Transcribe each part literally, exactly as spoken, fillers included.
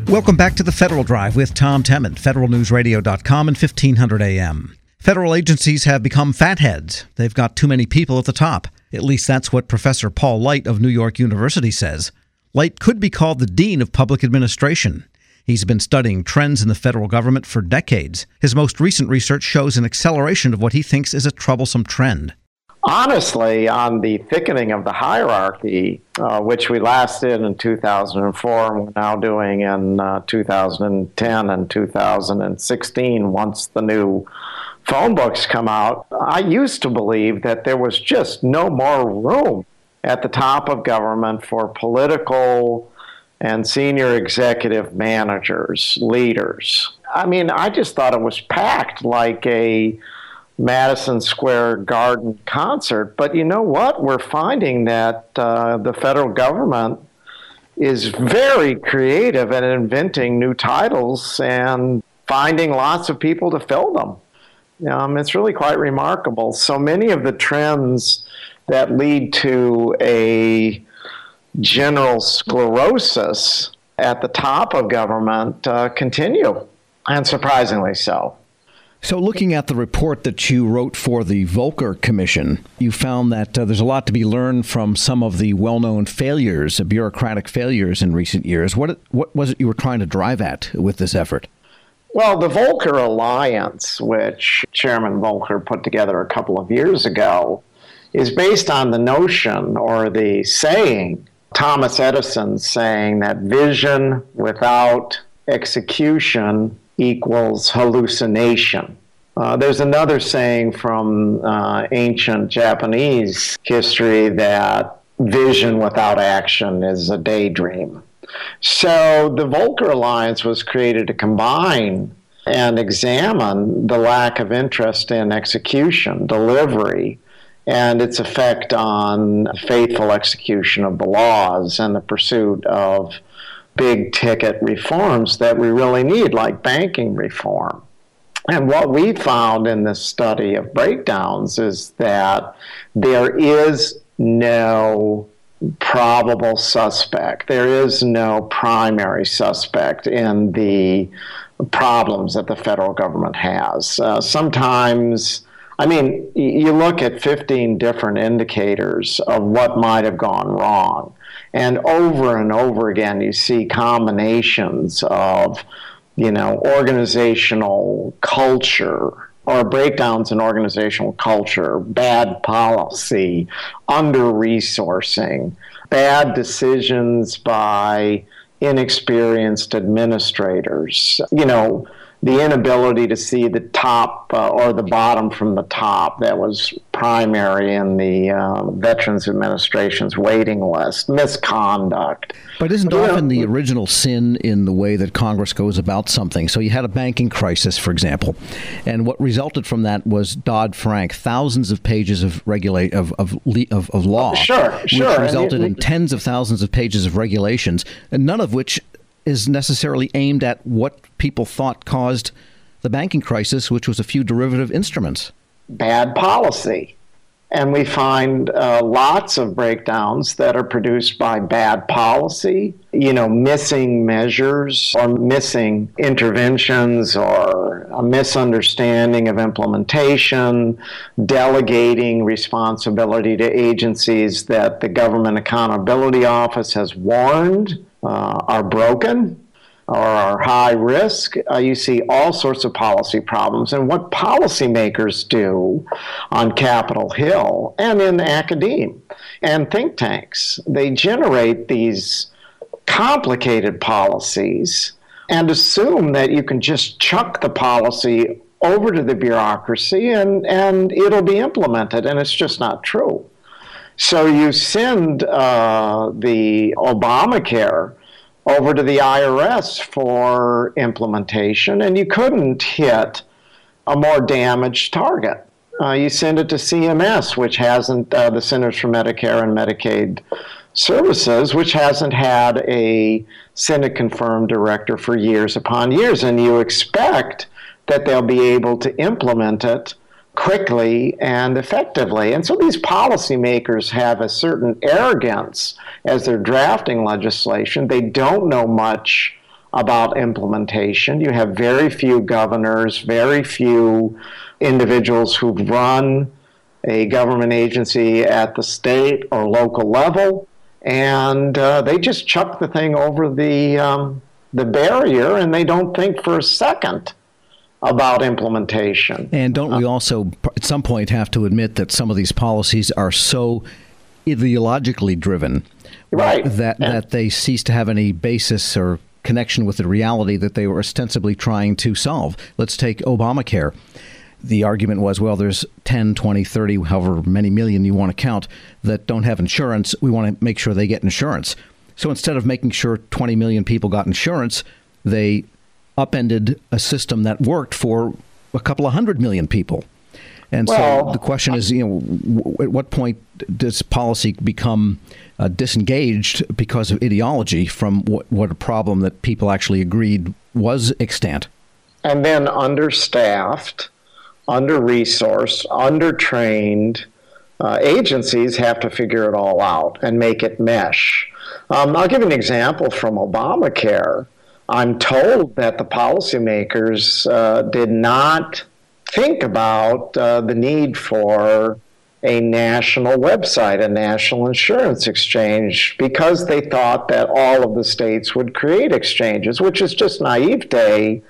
Welcome back to the Federal Drive with Tom Temin, federal news radio dot com and fifteen hundred A M. Federal agencies have become fatheads. They've got too many people at the top. At least that's what Professor Paul Light of New York University says. Light could be called the dean of public administration. He's been studying trends in the federal government for decades. His most recent research shows an acceleration of what he thinks is a troublesome trend. Honestly, on the thickening of the hierarchy, uh, which we last did in two thousand four and we're now doing in uh, two thousand ten and two thousand sixteen once the new phone books come out, I used to believe that there was just no more room at the top of government for political and senior executive managers, leaders. I mean, I just thought it was packed like a Madison Square Garden concert. But you know what? We're finding that uh, the federal government is very creative at inventing new titles and finding lots of people to fill them. Um, it's really quite remarkable. So many of the trends that lead to a general sclerosis at the top of government uh, continue, and surprisingly so. So looking at the report that you wrote for the Volcker Commission, you found that uh, there's a lot to be learned from some of the well-known failures, uh, bureaucratic failures in recent years. What what was it you were trying to drive at with this effort? Well, the Volcker Alliance, which Chairman Volcker put together a couple of years ago, is based on the notion or the saying, Thomas Edison saying that vision without execution equals hallucination. Uh, there's another saying from uh, ancient Japanese history that vision without action is a daydream. So the Volcker Alliance was created to combine and examine the lack of interest in execution, delivery, and its effect on faithful execution of the laws and the pursuit of big ticket reforms that we really need, like banking reform. And what we found in this study of breakdowns is that there is no probable suspect. There is no primary suspect in the problems that the federal government has. Uh, sometimes, I mean, you look at fifteen different indicators of what might have gone wrong. And over and over again, you see combinations of, you know, organizational culture or breakdowns in organizational culture, bad policy, under-resourcing, bad decisions by inexperienced administrators, you know, the inability to see the top uh, or the bottom from the top that was primary in the uh, Veterans Administration's waiting list, misconduct. But isn't often the original sin in the way that Congress goes about something? So you had a banking crisis, for example, and what resulted from that was Dodd-Frank, thousands of pages of regulate of of, of, of law, sure, sure. which resulted you, in tens of thousands of pages of regulations, and none of which is necessarily aimed at what people thought caused the banking crisis, which was a few derivative instruments. Bad policy. And we find uh, lots of breakdowns that are produced by bad policy, you know, missing measures or missing interventions or a misunderstanding of implementation, delegating responsibility to agencies that the Government Accountability Office has warned uh, are broken or are high risk. Uh, you see all sorts of policy problems. And what policymakers do on Capitol Hill and in academia and think tanks, they generate these complicated policies and assume that you can just chuck the policy over to the bureaucracy and, and it'll be implemented. And it's just not true. So you send uh, the Obamacare over to the I R S for implementation, and you couldn't hit a more damaged target. Uh, you send it to C M S, which hasn't, uh, the Centers for Medicare and Medicaid Services, which hasn't had a Senate-confirmed director for years upon years, and you expect that they'll be able to implement it quickly and effectively. And so these policymakers have a certain arrogance as they're drafting legislation. They don't know much about implementation. You have very few governors, very few individuals who've run a government agency at the state or local level, and uh, they just chuck the thing over the um, the barrier, and they don't think for a second about implementation. And don't we also, at some point, have to admit that some of these policies are so ideologically driven, right, that yeah. that they cease to have any basis or connection with the reality that they were ostensibly trying to solve? Let's take Obamacare. The argument was, well, there's ten, twenty, thirty, however many million you want to count that don't have insurance. We want to make sure they get insurance. So instead of making sure twenty million people got insurance, they upended a system that worked for a couple of hundred million people. And well, so the question is, you know, w- at what point does policy become uh, disengaged because of ideology from what, what a problem that people actually agreed was extant? And then understaffed, under-resourced, under-trained uh, agencies have to figure it all out and make it mesh. Um, I'll give you an example from Obamacare. I'm told that the policymakers uh, did not think about uh, the need for a national website, a national insurance exchange, because they thought that all of the states would create exchanges, which is just naivete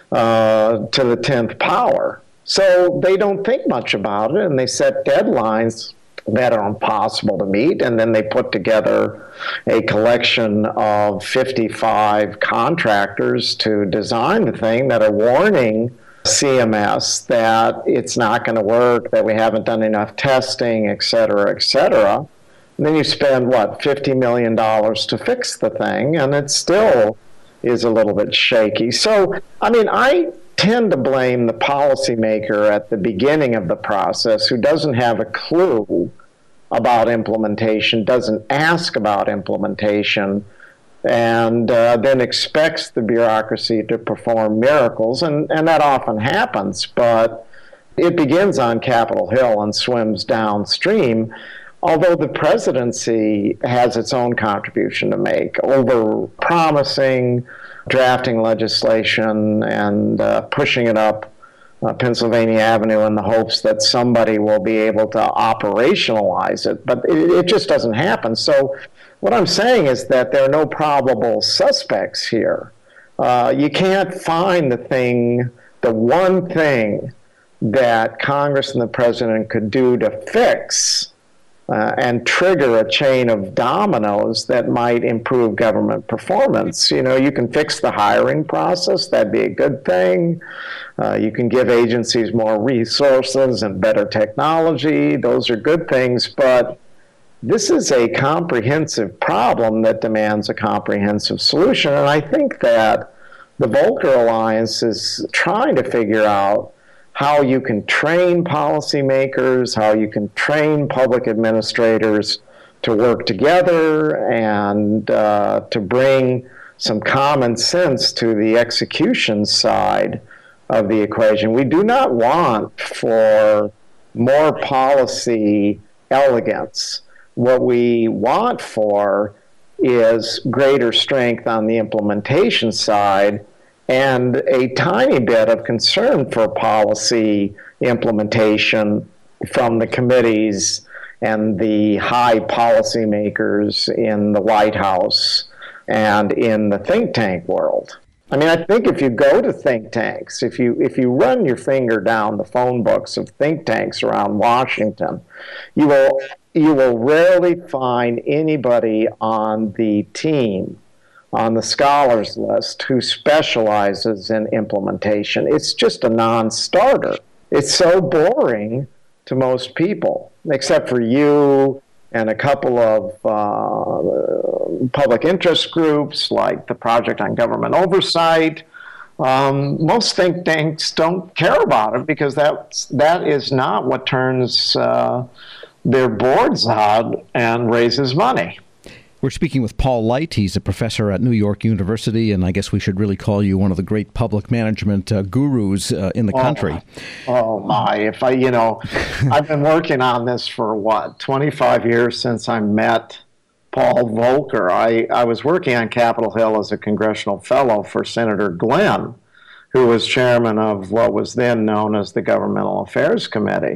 uh, to the tenth power. So they don't think much about it, and they set deadlines that are impossible to meet, and then they put together a collection of fifty-five contractors to design the thing that are warning C M S that it's not going to work, that we haven't done enough testing, et cetera, et cetera. And then you spend, what, fifty million dollars to fix the thing, and it still is a little bit shaky. So, I mean, I tend to blame the policymaker at the beginning of the process who doesn't have a clue about implementation, doesn't ask about implementation, and uh, then expects the bureaucracy to perform miracles. And, and that often happens, but it begins on Capitol Hill and swims downstream, although the presidency has its own contribution to make, over promising, drafting legislation and uh, pushing it up uh, Pennsylvania Avenue in the hopes that somebody will be able to operationalize it. But it, it just doesn't happen. So what I'm saying is that there are no probable suspects here. Uh, you can't find the thing, the one thing that Congress and the president could do to fix Uh, and trigger a chain of dominoes that might improve government performance. You know, you can fix the hiring process. That'd be a good thing. Uh, you can give agencies more resources and better technology. Those are good things. But this is a comprehensive problem that demands a comprehensive solution. And I think that the Volcker Alliance is trying to figure out how you can train policymakers, how you can train public administrators to work together and uh, to bring some common sense to the execution side of the equation. We do not want for more policy elegance. What we want for is greater strength on the implementation side and a tiny bit of concern for policy implementation from the committees and the high policymakers in the White House and in the think tank world. I mean, I think if you go to think tanks, if you if you run your finger down the phone books of think tanks around Washington, you will you will rarely find anybody on the team, on the scholars list, who specializes in implementation. It's just a non-starter. It's so boring to most people, except for you and a couple of uh, public interest groups like the Project on Government Oversight. Um, most think tanks don't care about it because that's, that is not what turns uh, their boards out and raises money. We're speaking with Paul Light. He's a professor at New York University, and I guess we should really call you one of the great public management uh, gurus uh, in the oh, country. Oh my! If I, you know, I've been working on this for what, twenty-five years since I met Paul Volcker. I, I was working on Capitol Hill as a congressional fellow for Senator Glenn, who was chairman of what was then known as the Governmental Affairs Committee.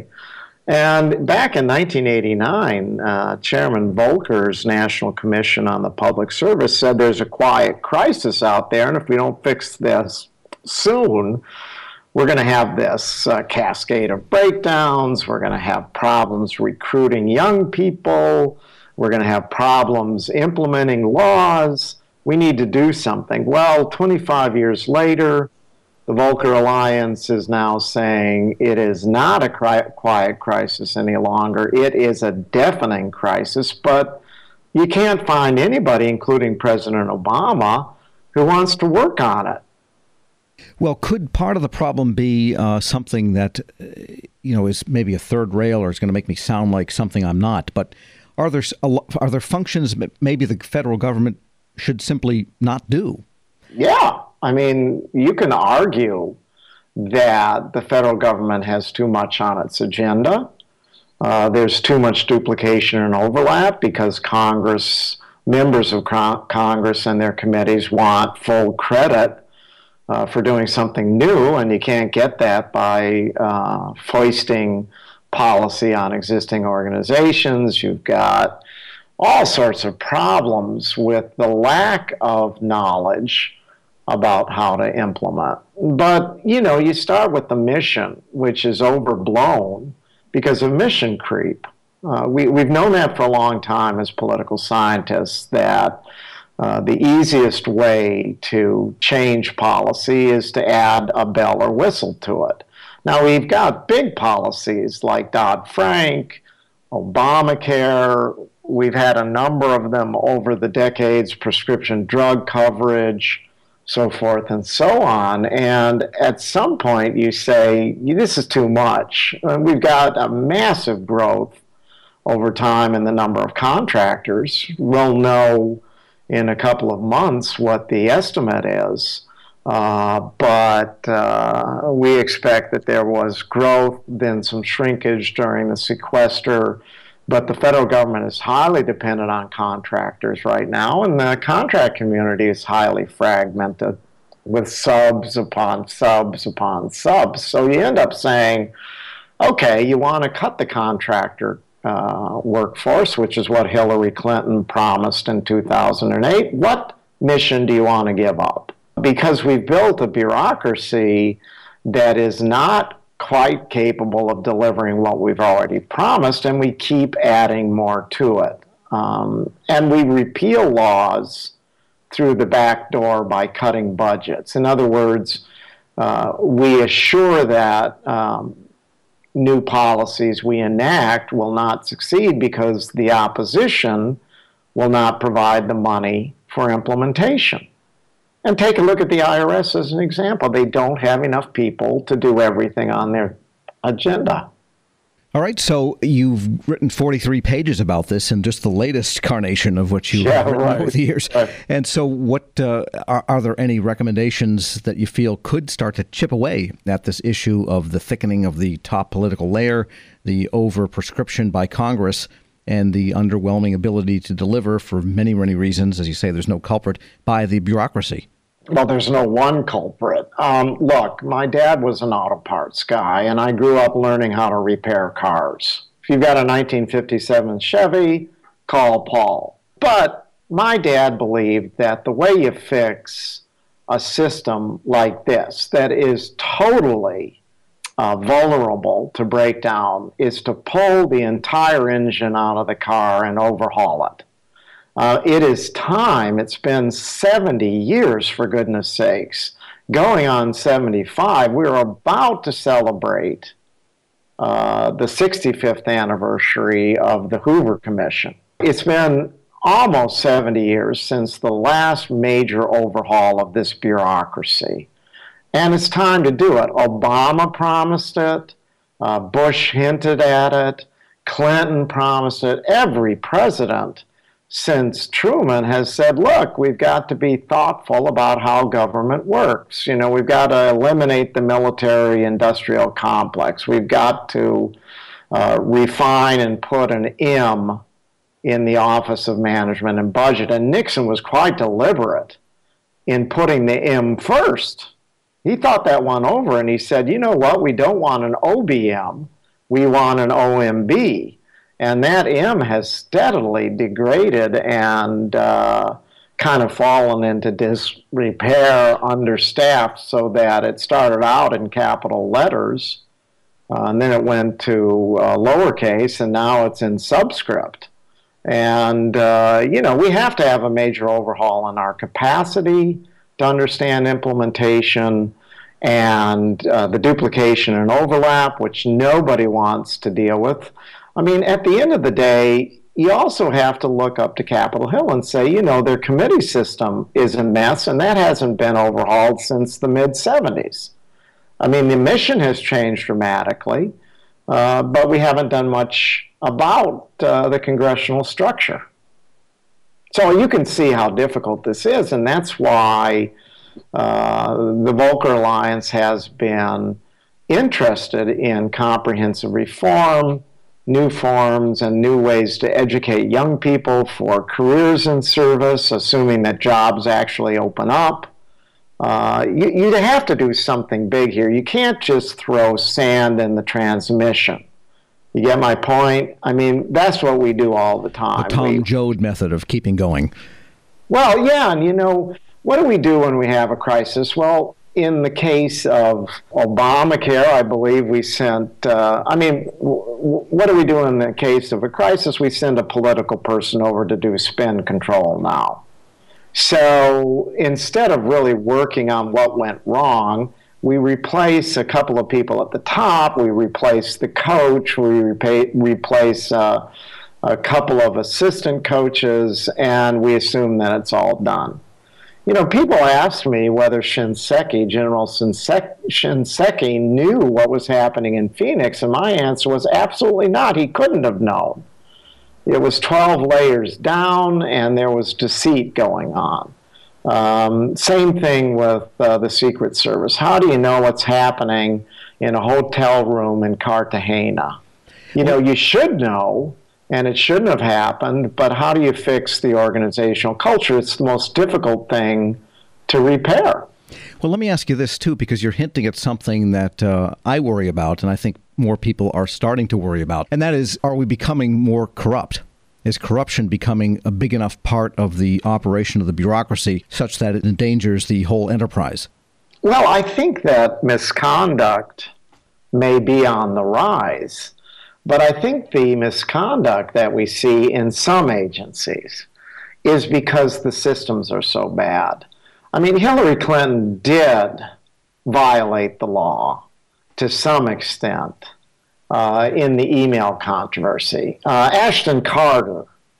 And back in nineteen eighty-nine, uh, Chairman Volcker's National Commission on the Public Service said there's a quiet crisis out there, and if we don't fix this soon, we're going to have this uh, cascade of breakdowns. We're going to have problems recruiting young people. We're going to have problems implementing laws. We need to do something. Well, twenty-five years later, the Volcker Alliance is now saying it is not a cri- quiet crisis any longer. It is a deafening crisis, but you can't find anybody, including President Obama, who wants to work on it. Well, could part of the problem be uh, something that, uh, you know, is maybe a third rail or is going to make me sound like something I'm not? But are there are there functions maybe the federal government should simply not do? Yeah. I mean, you can argue that the federal government has too much on its agenda. Uh, there's too much duplication and overlap because Congress, members of con- Congress and their committees want full credit Uh, for doing something new, and you can't get that by uh, foisting policy on existing organizations. You've got all sorts of problems with the lack of knowledge about how to implement. But, you know, you start with the mission, which is overblown because of mission creep. Uh, we, we've known that for a long time as political scientists, that Uh, the easiest way to change policy is to add a bell or whistle to it. Now, we've got big policies like Dodd-Frank, Obamacare. We've had a number of them over the decades, prescription drug coverage, so forth and so on. And at some point, you say, this is too much. And we've got a massive growth over time in the number of contractors. We'll know in a couple of months what the estimate is. Uh, but uh, we expect that there was growth, then some shrinkage during the sequester. But the federal government is highly dependent on contractors right now, and the contract community is highly fragmented with subs upon subs upon subs. So you end up saying, okay, you want to cut the contractor Uh, workforce, which is what Hillary Clinton promised in two thousand eight. What mission do you want to give up? Because we've built a bureaucracy that is not quite capable of delivering what we've already promised, and we keep adding more to it. Um, and we repeal laws through the back door by cutting budgets. In other words, uh, we assure that um, new policies we enact will not succeed because the opposition will not provide the money for implementation. And take a look at the I R S as an example. They don't have enough people to do everything on their agenda. All right, so you've written forty-three pages about this, and just the latest carnation of what you yeah, have written right. over the years. Right. And so what uh, are, are there any recommendations that you feel could start to chip away at this issue of the thickening of the top political layer, the over-prescription by Congress, and the underwhelming ability to deliver for many, many reasons, as you say, there's no culprit, by the bureaucracy? Well, there's no one culprit. Um, look, my dad was an auto parts guy, and I grew up learning how to repair cars. If you've got a nineteen fifty-seven Chevy, call Paul. But my dad believed that the way you fix a system like this that is totally uh, vulnerable to breakdown is to pull the entire engine out of the car and overhaul it. Uh, it is time. It's been seventy years, for goodness sakes. Going on seventy-five, we're about to celebrate uh, the sixty-fifth anniversary of the Hoover Commission. It's been almost seventy years since the last major overhaul of this bureaucracy. And it's time to do it. Obama promised it. Uh, Bush hinted at it. Clinton promised it. Every president since Truman has said, look, we've got to be thoughtful about how government works. You know, we've got to eliminate the military-industrial complex. We've got to uh, refine and put an M in the Office of Management and Budget. And Nixon was quite deliberate in putting the M first. He thought that one over, and he said, you know what, we don't want an O B M, we want an O M B. And that M has steadily degraded and uh, kind of fallen into disrepair, understaffed, so that it started out in capital letters, uh, and then it went to uh, lowercase, and now it's in subscript. And, uh, you know, we have to have a major overhaul in our capacity to understand implementation and uh, the duplication and overlap, which nobody wants to deal with. I mean, at the end of the day, you also have to look up to Capitol Hill and say, you know, their committee system is a mess, and that hasn't been overhauled since the mid seventies. I mean, the mission has changed dramatically, uh, but we haven't done much about uh, the congressional structure. So you can see how difficult this is, and that's why uh, the Volcker Alliance has been interested in comprehensive reform, new forms and new ways to educate young people for careers in service, assuming that jobs actually open up. Uh, you, you have to do something big here. You can't just throw sand in the transmission. You get my point? I mean, that's what we do all the time. The Tom we, Joad method of keeping going. Well, yeah, and you know, what do we do when we have a crisis? Well, in the case of Obamacare, I believe we sent, uh, I mean, w- what do we do in the case of a crisis? We send a political person over to do spin control now. So instead of really working on what went wrong, we replace a couple of people at the top, we replace the coach, we repay, replace uh, a couple of assistant coaches, and we assume that it's all done. You know, people ask me whether Shinseki, General Shinseki, knew what was happening in Phoenix, and my answer was absolutely not. He couldn't have known. It was twelve layers down, and there was deceit going on. Um, same thing with uh, the Secret Service. How do you know what's happening in a hotel room in Cartagena? You know, you should know, and it shouldn't have happened, but how do you fix the organizational culture? It's the most difficult thing to repair. Well, let me ask you this, too, because you're hinting at something that uh, I worry about, and I think more people are starting to worry about, and that is, are we becoming more corrupt? Is corruption becoming a big enough part of the operation of the bureaucracy such that it endangers the whole enterprise? Well, I think that misconduct may be on the rise. But I think the misconduct that we see in some agencies is because the systems are so bad. I mean, Hillary Clinton did violate the law to some extent uh, in the email controversy. Uh, Ashton Carter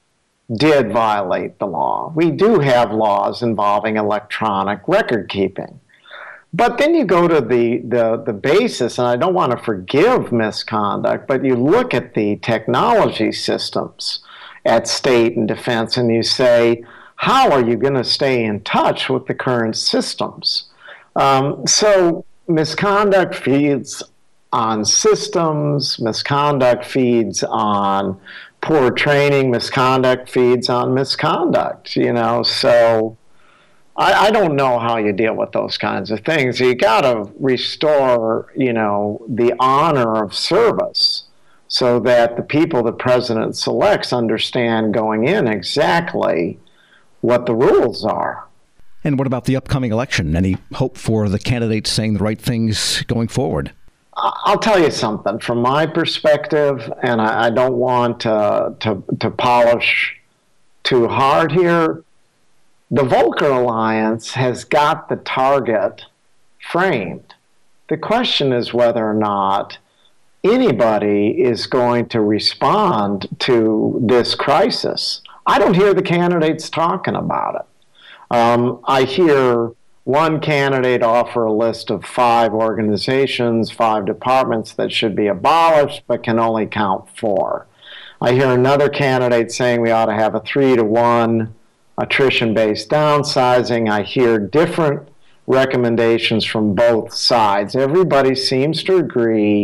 did violate the law. We do have laws involving electronic record keeping. But then you go to the, the, the basis, and I don't want to forgive misconduct, but you look at the technology systems at state and defense, and you say, how are you going to stay in touch with the current systems? Um, so misconduct feeds on systems, misconduct feeds on poor training, misconduct feeds on misconduct, you know, so I, I don't know how you deal with those kinds of things. You got to restore, you know, the honor of service so that the people the president selects understand going in exactly what the rules are. And what about the upcoming election? Any hope for the candidates saying the right things going forward? I'll tell you something. From my perspective, and I, I don't want to, to, to polish too hard here, the Volcker Alliance has got the target framed. The question is whether or not anybody is going to respond to this crisis. I don't hear the candidates talking about it. Um, I hear one candidate offer a list of five organizations, five departments that should be abolished, but can only count four. I hear another candidate saying we ought to have a three to one attrition-based downsizing. I hear different recommendations from both sides. Everybody seems to agree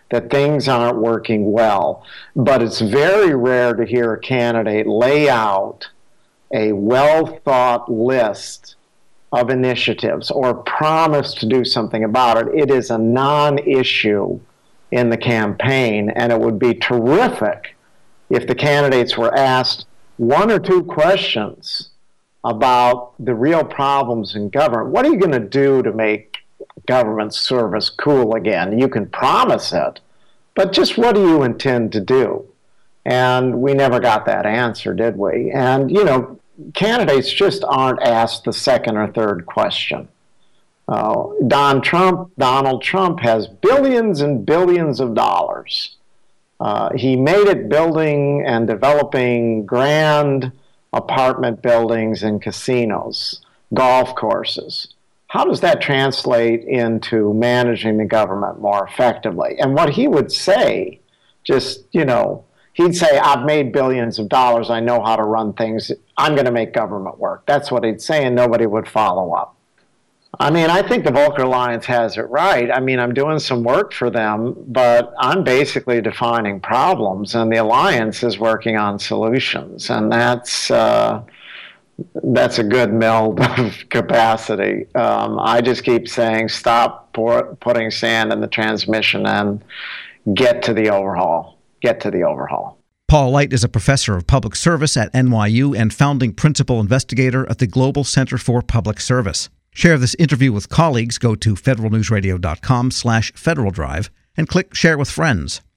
that things aren't working well. But it's very rare to hear a candidate lay out a well-thought list of initiatives or promise to do something about it. It is a non-issue in the campaign, and it would be terrific if the candidates were asked one or two questions about the real problems in government. What are you going to do to make government service cool again? You can promise it, but just what do you intend to do? And we never got that answer, did we? And, you know, candidates just aren't asked the second or third question. Uh, Don Trump, Donald Trump has billions and billions of dollars. Uh, he made it building and developing grand apartment buildings and casinos, golf courses. How does that translate into managing the government more effectively? And what he would say, just, you know, he'd say, I've made billions of dollars, I know how to run things, I'm going to make government work. That's what he'd say, and nobody would follow up. I mean, I think the Volcker Alliance has it right. I mean, I'm doing some work for them, but I'm basically defining problems, and the Alliance is working on solutions, and that's uh, that's a good meld of capacity. Um, I just keep saying, stop pour, putting sand in the transmission and get to the overhaul. Get to the overhaul. Paul Light is a professor of public service at N Y U and founding principal investigator at the Global Center for Public Service. Share this interview with colleagues. Go to federal news radio dot com slash Federal Drive and click Share with Friends.